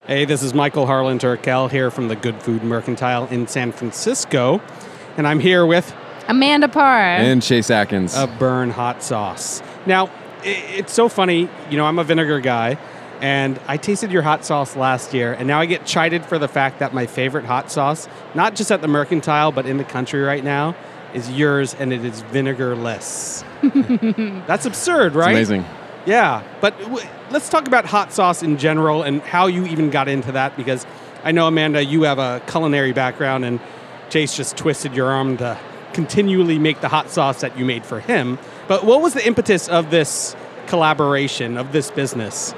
Hey, this is Michael Harlan Turkel here from the Good Food Mercantile in San Francisco. And I'm here with Amanda Parr. And Chase Atkins. a Burn hot sauce. Now, it's so funny. You know, I'm a vinegar guy, and I tasted your hot sauce last year, and now I get chided for the fact that my favorite hot sauce, not just at the Mercantile, but in the country right now, is yours, and it is vinegarless. That's absurd, right? It's amazing. Yeah, but let's talk about hot sauce in general and how you even got into that, because I know, Amanda, you have a culinary background, and Chase just twisted your arm to continually make the hot sauce that you made for him. But what was the impetus of this collaboration, of this business?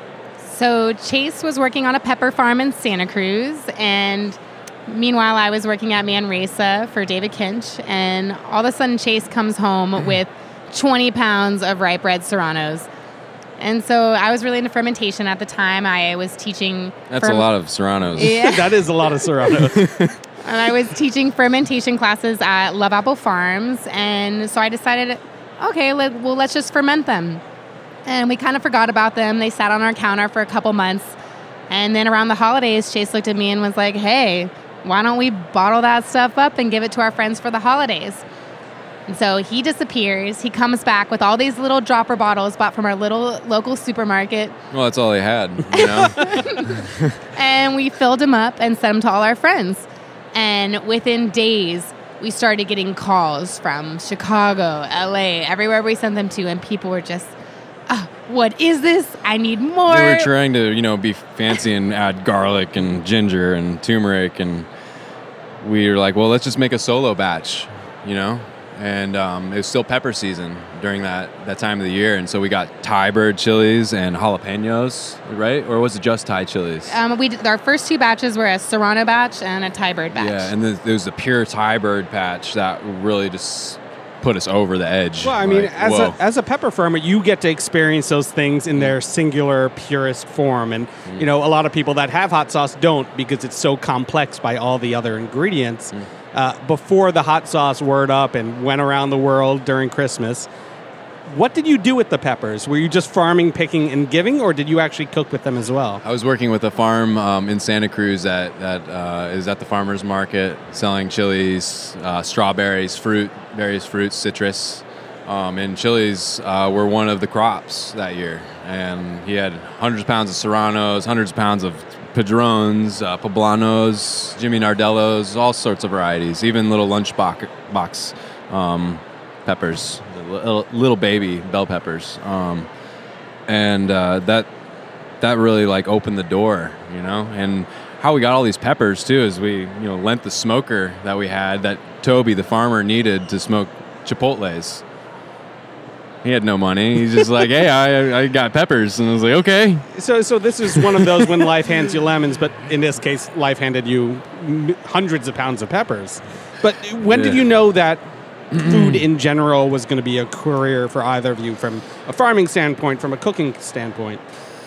So Chase was working on a pepper farm in Santa Cruz, and meanwhile I was working at Manresa for David Kinch, and all of a sudden Chase comes home with 20 pounds of ripe red Serranos. And so I was really into fermentation at the time. I was teaching... That's a lot of Serranos. Yeah. That is a lot of Serranos. And I was teaching fermentation classes at Love Apple Farms. And so I decided, okay, let's just ferment them. And we kind of forgot about them. They sat on our counter for a couple months. And then around the holidays, Chase looked at me and was like, hey, why don't we bottle that stuff up and give it to our friends for the holidays? And so he disappears. He comes back with all these little dropper bottles bought from our little local supermarket. Well, that's all they had, you know? And we filled them up and sent them to all our friends. And within days, we started getting calls from Chicago, LA, everywhere we sent them to. And people were just, what is this? I need more. They were trying to, be fancy and add garlic and ginger and turmeric. And we were like, well, let's just make a solo batch, And it was still pepper season during that time of the year. And so we got Thai bird chilies and jalapenos, right? Or was it just Thai chilies? We did, our first two batches were a Serrano batch and a Thai bird batch. Yeah, and there was the pure Thai bird batch that really just put us over the edge. Well, I mean, as a pepper farmer, you get to experience those things in their singular, purest form. And, a lot of people that have hot sauce don't, because it's so complex by all the other ingredients. Before the hot sauce word up and went around the world during Christmas, what did you do with the peppers? Were you just farming, picking, and giving, or did you actually cook with them as well? I was working with a farm in Santa Cruz that is at the farmer's market, selling chilies, strawberries, various fruits, citrus. And chilies were one of the crops that year. And he had hundreds of pounds of Serranos, hundreds of pounds of Padrones, Poblanos, Jimmy Nardellos, all sorts of varieties, even little lunchbox peppers, little baby bell peppers. And that really opened the door, And how we got all these peppers too is we lent the smoker that we had that Toby, the farmer, needed to smoke chipotles. He had no money. He's just like, hey, I got peppers. And I was like, okay. So this is one of those when life hands you lemons, but in this case, life handed you hundreds of pounds of peppers. But when did you know that food in general was going to be a career for either of you, from a farming standpoint, from a cooking standpoint?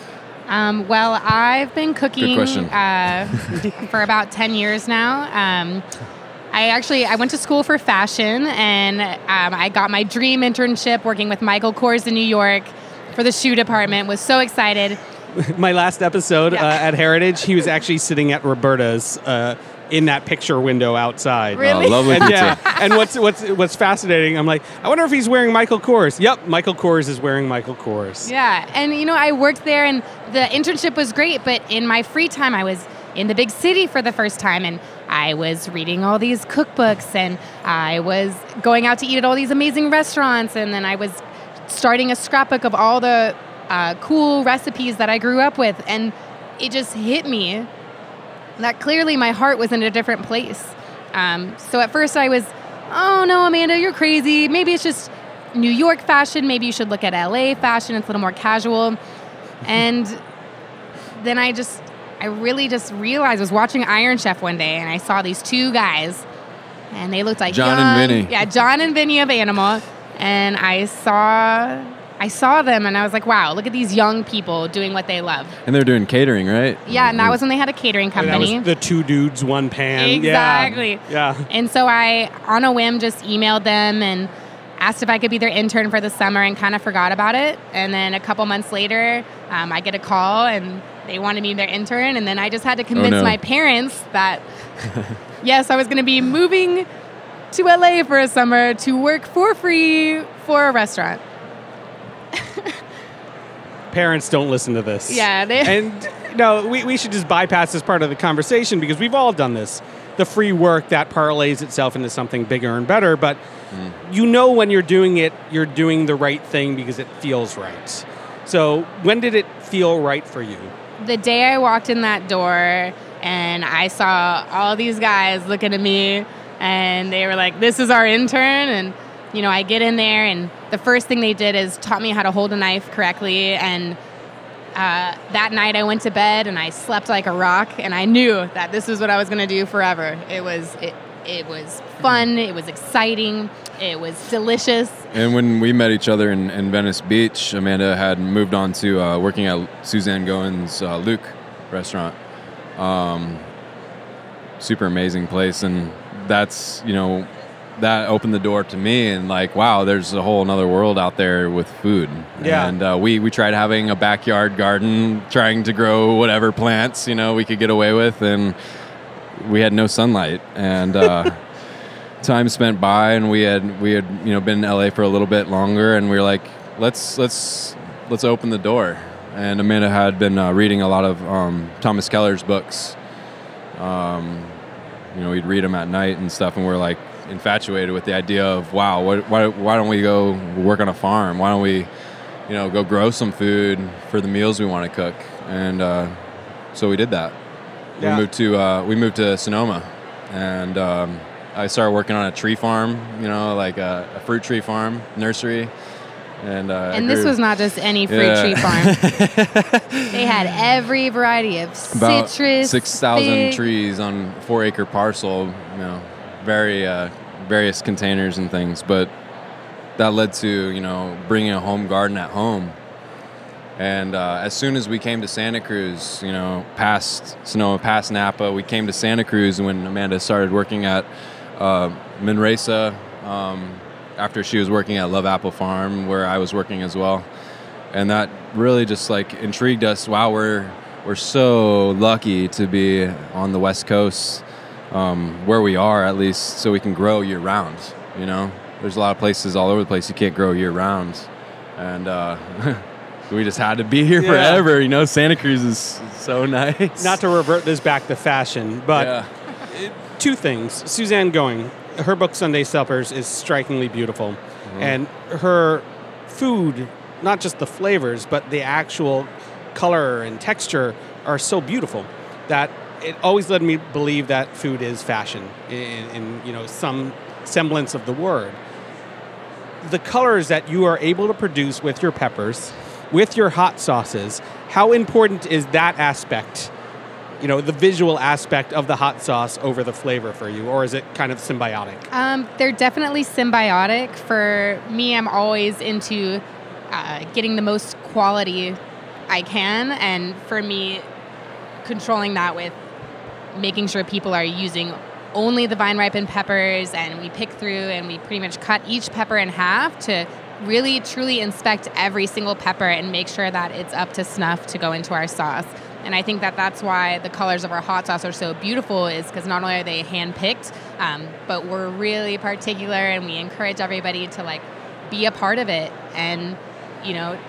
Well, I've been cooking Good for about 10 years now. I went to school for fashion, and I got my dream internship working with Michael Kors in New York for the shoe department. Was so excited. My last episode at Heritage, he was actually sitting at Roberta's in that picture window outside. Really? Oh, lovely pizza. Yeah. And what's fascinating, I'm like, I wonder if he's wearing Michael Kors. Yep, Michael Kors is wearing Michael Kors. Yeah, and I worked there, and the internship was great, but in my free time, I was in the big city for the first time, and I was reading all these cookbooks, and I was going out to eat at all these amazing restaurants, and then I was starting a scrapbook of all the cool recipes that I grew up with, and it just hit me that clearly my heart was in a different place. So at first I was, oh no, Amanda, you're crazy. Maybe it's just New York fashion. Maybe you should look at LA fashion. It's a little more casual. And then I really just realized, I was watching Iron Chef one day, and I saw these two guys, and they looked like John and Vinny. Yeah, John and Vinny of Animal. And I saw them, and I was like, wow, look at these young people doing what they love. And they're doing catering, right? Yeah, and that was when they had a catering company. That was the two dudes, one pan. Exactly. Yeah. And so I, on a whim, just emailed them and asked if I could be their intern for the summer, and kind of forgot about it. And then a couple months later, I get a call, and they wanted me their intern, and then I just had to convince my parents that, yes, I was going to be moving to LA for a summer to work for free for a restaurant. Parents don't listen to this. Yeah. And no, we should just bypass this part of the conversation because we've all done this. The free work that parlays itself into something bigger and better, but you know when you're doing it, you're doing the right thing because it feels right. So when did it feel right for you? The day I walked in that door and I saw all these guys looking at me and they were like, this is our intern. And, you know, I get in there and the first thing they did is taught me how to hold a knife correctly. And that night I went to bed and I slept like a rock, and I knew that this is what I was going to do forever. It was fun. It was exciting. It was delicious. And when we met each other in Venice Beach, Amanda had moved on to working at Suzanne Goen's Luke restaurant. Super amazing place. And that's, you know, that opened the door to me, and like, wow, there's a whole another world out there with food. Yeah. And we tried having a backyard garden, trying to grow whatever plants, you know, we could get away with, and we had no sunlight. And time spent by, and we had you know been in LA for a little bit longer, and we were like, let's open the door. And Amanda had been reading a lot of Thomas Keller's books. You know, we'd read them at night and stuff, and we're like infatuated with the idea of, wow, why don't we go work on a farm? Why don't we, you know, go grow some food for the meals we want to cook? And so we did that. Yeah. We moved to Sonoma, and I started working on a tree farm, you know, like a fruit tree farm, nursery. And this was not just any fruit tree farm. They had every variety of about citrus, 6,000 trees on 4-acre parcel, you know, various containers and things. But that led to, you know, bringing a home garden at home. And as soon as we came to Santa Cruz, you know, past Sonoma, past Napa, we came to Santa Cruz when Amanda started working at Manresa, after she was working at Love Apple Farm, where I was working as well. And that really just like intrigued us. Wow, we're so lucky to be on the West Coast, where we are, at least, so we can grow year round. You know, there's a lot of places all over the place you can't grow year round. And we just had to be here forever. You know, Santa Cruz is so nice. Not to revert this back to fashion, but two things. Suzanne Goen, her book Sunday Suppers is strikingly beautiful. Mm-hmm. And her food, not just the flavors, but the actual color and texture are so beautiful that it always led me believe that food is fashion in you know, some semblance of the word. The colors that you are able to produce with your peppers, with your hot sauces, how important is that aspect? You know, the visual aspect of the hot sauce over the flavor for you, or is it kind of symbiotic? They're definitely symbiotic. For me, I'm always into getting the most quality I can, and for me, controlling that with making sure people are using only the vine-ripened peppers, and we pick through and we pretty much cut each pepper in half to really, truly inspect every single pepper and make sure that it's up to snuff to go into our sauce. And I think that that's why the colors of our hot sauce are so beautiful, is because not only are they hand-picked, but we're really particular, and we encourage everybody to, like, be a part of it. And, you know,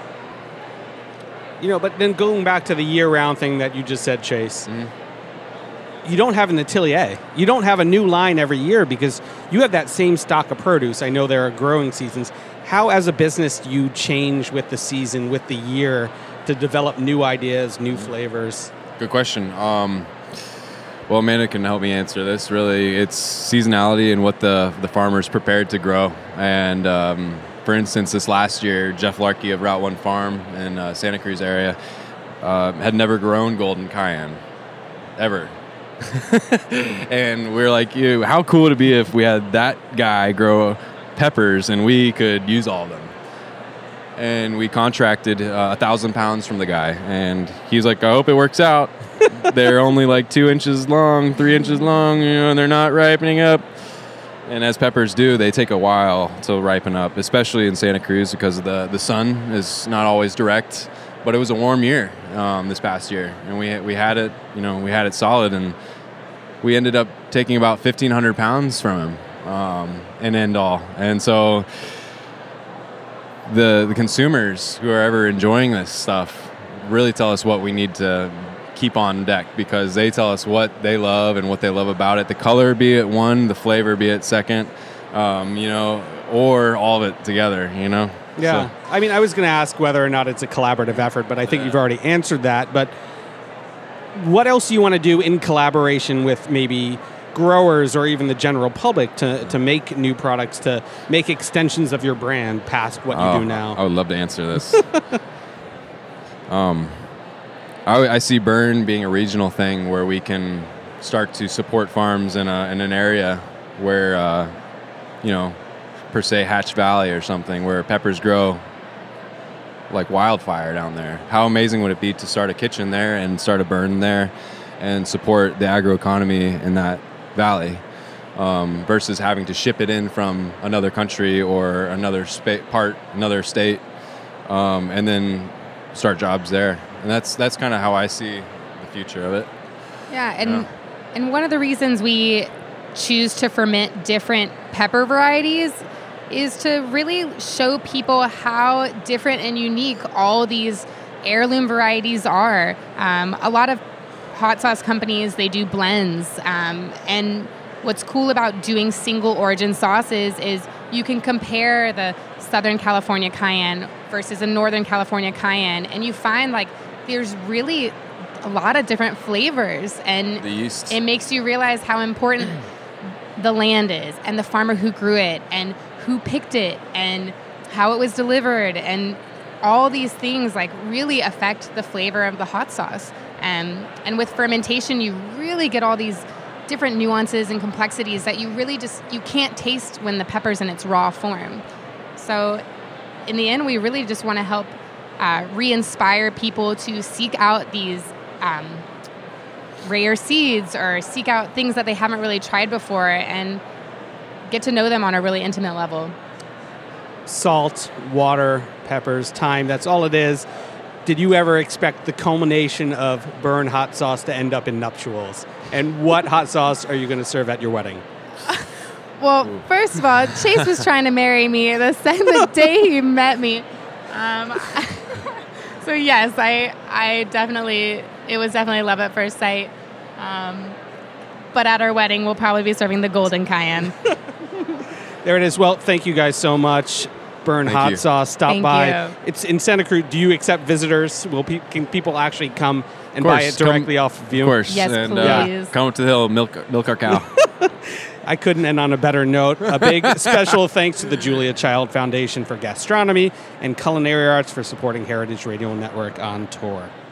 but then going back to the year-round thing that you just said, Chase, you don't have an atelier. You don't have a new line every year because you have that same stock of produce. I know there are growing seasons. How, as a business, do you change with the season, with the year, to develop new ideas, new flavors? Good question. Well, Amanda can help me answer this. Really, it's seasonality and what the farmer's prepared to grow. And for instance, this last year, Jeff Larkey of Route 1 Farm in Santa Cruz area had never grown golden cayenne, ever. And we're like, how cool would it be if we had that guy grow peppers and we could use all of them? And we contracted 1,000 pounds from the guy, and he's like, I hope it works out. They're only like 2 inches long, 3 inches long, you know, and they're not ripening up. And as peppers do, they take a while to ripen up, especially in Santa Cruz because the sun is not always direct. but it was a warm year this past year, and we had it, we had it solid, and we ended up taking about 1,500 pounds from him in end all. And so the consumers who are ever enjoying this stuff really tell us what we need to keep on deck, because they tell us what they love and what they love about it. The color be it one, the flavor be it second, or all of it together, Yeah. So. I mean, I was going to ask whether or not it's a collaborative effort, but I think you've already answered that. But what else do you want to do in collaboration with maybe growers or even the general public to make new products, to make extensions of your brand past what you do now? I would love to answer this. I see Burn being a regional thing where we can start to support farms in an area where, per se Hatch Valley or something, where peppers grow like wildfire down there. How amazing would it be to start a kitchen there and start a Burn there and support the agroeconomy in that valley, versus having to ship it in from another country or another state, and then start jobs there. And that's kind of how I see the future of it. Yeah, and one of the reasons we choose to ferment different pepper varieties is to really show people how different and unique all these heirloom varieties are. A lot of hot sauce companies, they do blends, and what's cool about doing single origin sauces is you can compare the Southern California cayenne versus a Northern California cayenne, and you find like there's really a lot of different flavors, and the yeast. It makes you realize how important the land is, and the farmer who grew it, and who picked it, and how it was delivered, and all these things like really affect the flavor of the hot sauce. And with fermentation, you really get all these different nuances and complexities that you really you can't taste when the pepper's in its raw form. So in the end, we really just want to help re-inspire people to seek out these rare seeds, or seek out things that they haven't really tried before, and get to know them on a really intimate level. Salt, water, peppers, time, that's all it is. Did you ever expect the culmination of Burn hot sauce to end up in nuptials? And what hot sauce are you going to serve at your wedding? Well, first of all, Chase was trying to marry me the day he met me. So yes, I definitely, it was definitely love at first sight. But at our wedding, we'll probably be serving the golden cayenne. There it is. Well, thank you guys so much. Burn Thank hot you. sauce. Stop Thank by. you. It's in Santa Cruz. Do you accept visitors? Can people actually come and buy it directly off of you? Of course. Yes, and, please. come up to the hill, milk our cow. I couldn't end on a better note. A big special thanks to the Julia Child Foundation for Gastronomy and Culinary Arts for supporting Heritage Radio Network on tour.